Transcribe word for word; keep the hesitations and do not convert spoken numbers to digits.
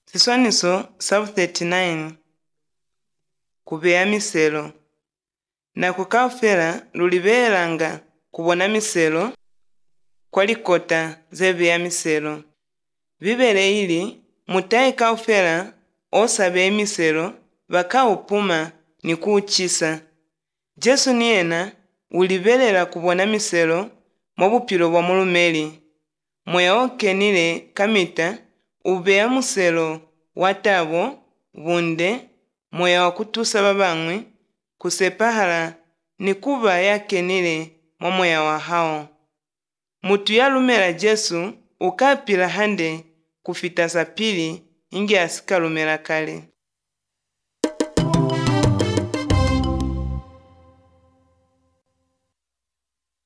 Siswaniso sabu thirty nine kubeya miselo na kukafela lulibelanga kubona miselo kwalikota zebeya miselo bibele ili mutayi kaufela osabe miselo bakaupuma ni kuchisa. Jesu niyena ulibelela kubona miselo mobupilo bwa mulumeli moya okenile kamita ubeya muselo watabo bunde moya wakutusa babang'wi kusepahala ni kuba yakenile mwa moya wa hao. Mutu yalumela Jesu ukapila hande kufita sapili ingi asikalumela kale.